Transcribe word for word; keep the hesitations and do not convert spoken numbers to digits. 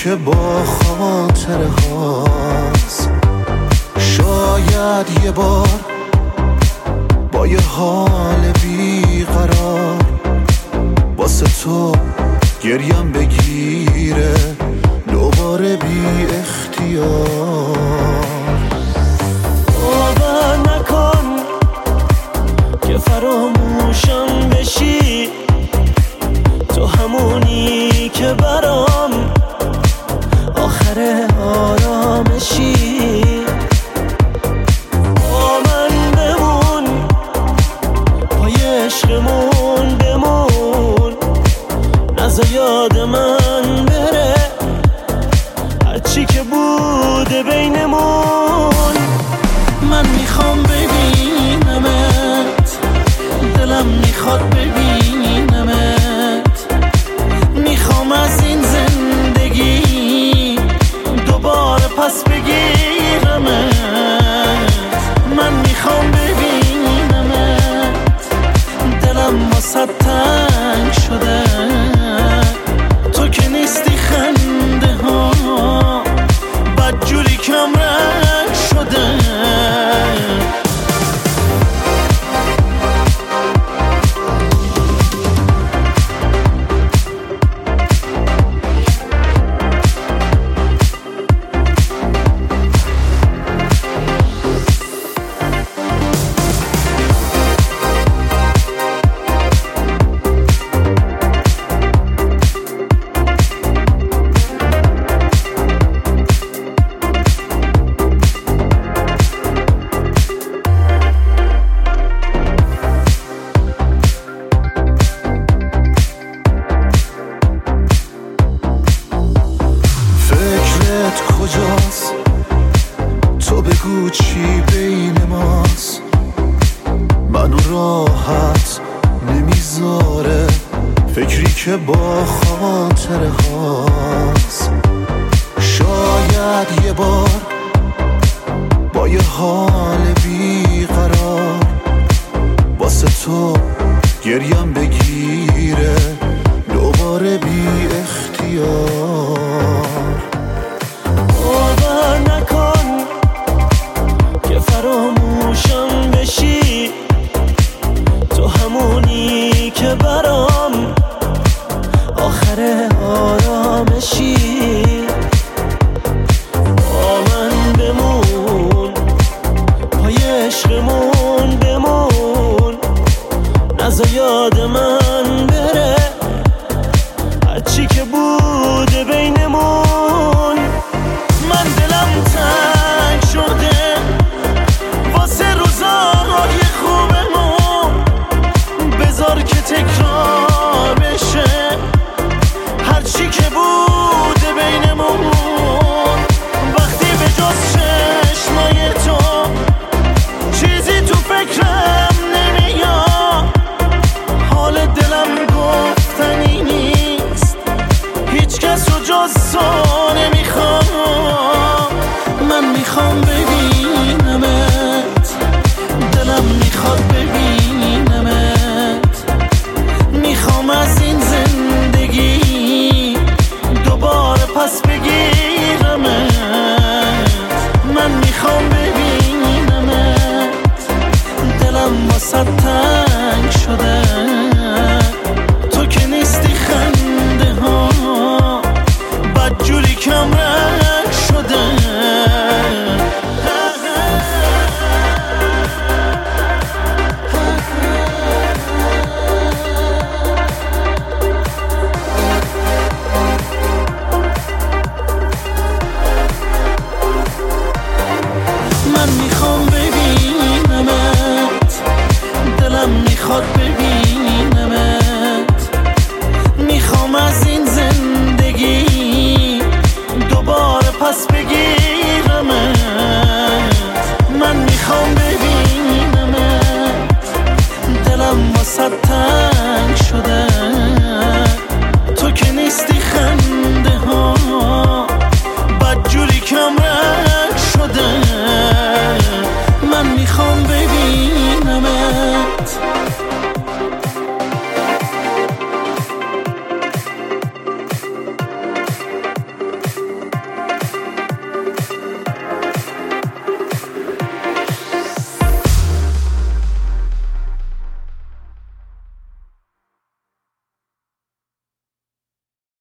که با خاطره هاست. شاید یه بار با یه حال بیقرار واسه تو گریم بگیره دوباره بی اختیار. باور نکن که فراموشم بشی، تو همونی که برام آخر آرامشی. با من بمون، پای عشقمون بمون، نزا یاد من بره هرچی که بوده بینمون. من میخوام ببینمت، دلم میخواد ببینمت، میخوام از این زندگی دوباره پس بگیرمت. من میخوام ببینمت، دلم واسه تنگ شده، تو که نیستی خنده ها بدجوری کم رنگ شده. کجاست تو بگو چی بین ماست، منو راحت نمیذاره فکری که با خاطره هاست. شاید یه بار با یه حال بیقرار واسه تو گریم بگیره